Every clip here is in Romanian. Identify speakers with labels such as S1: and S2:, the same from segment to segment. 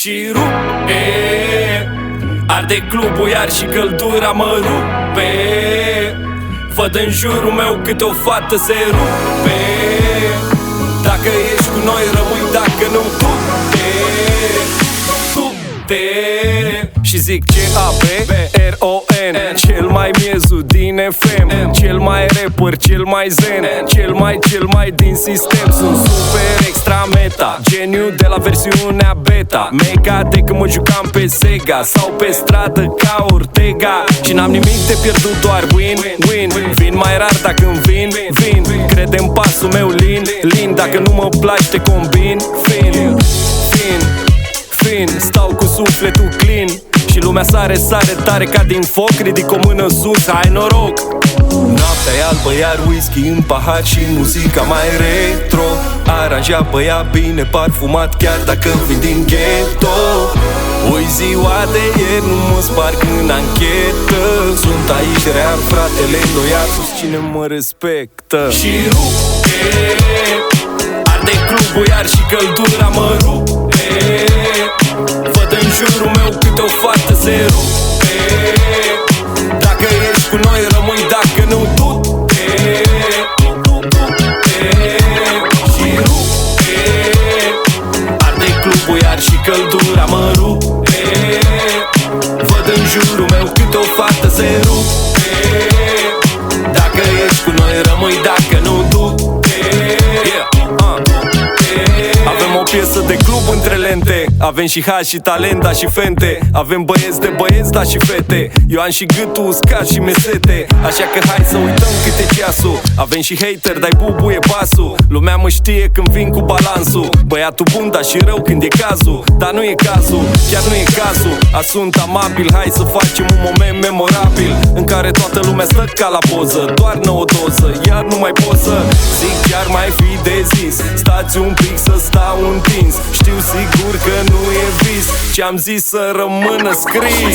S1: și rupe. Arde clubul iar și căldura mă rupe. Văd în jurul meu câte o fată se rupe. Dacă ești cu noi rămâi, dacă nu tu-te. Și zic C-A-B-R-O-N, cel mai miezu din FM, cel mai rapper, cel mai zen, cel mai din sistem. Sunt super extra meta, geniu de la versiunea beta, mega de când mă jucam pe Sega sau pe stradă ca Ortega. Și n-am nimic de pierdut, doar win. Vin mai rar dacă îmi vin. Crede în pasul meu lin, dacă nu mă place te combin. Fin, stau cu sufletul clean și lumea sare tare ca din foc. Ridic o mână sus, hai noroc. Noaptea e albă, iar whisky în pahar și muzica mai retro. Aranjat băiat bine, parfumat, chiar dacă vin din ghetto. Oi ziua de ieri, nu mă sparg în anchetă. Sunt aici real, fratele îndoiat, cine mă respectă. Și rupe, arde clubul iar și căldura mă rupe. Văd în jurul meu câte o fată se rupe. Dacă ești cu noi rămâi, dacă nu tu-te. Și rupe, arde clubul iar și căldura mă rupe. Văd în jurul meu câte o fată se rupe. Dacă ești cu noi rămâi, dacă nu tu-te. Avem o piesă de club între lente, avem și haș și talent, da și fente. Avem băieți de băieți, da și fete. Eu am și gâtul uscat și mesete, așa că hai să uităm câte ceasul. Avem și hater, dai bubuie basul. Lumea mă știe când vin cu balansul. Băiatul bun, da și rău când e cazul. Dar nu e cazul, chiar nu e cazul. Sunt amabil, hai să facem un moment memorabil în care toată lumea stă ca la poză. Doar nouă doză, iar nu mai pot să zic, chiar mai fi de zis. Stați un pic să stau întins, știu sigur că nu e vis ce-am zis să rămână scris.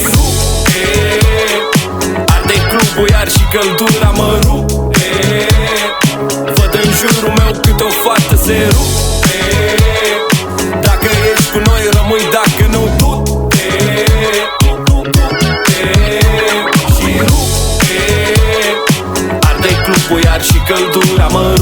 S1: Arde clubul iar și căldura mă rupe. Văd în jurul meu câte o fată se rupe. Dacă ești cu noi rămâi, dacă nu tu-te. Și rupe, arde clubul iar și căldura mă rupe.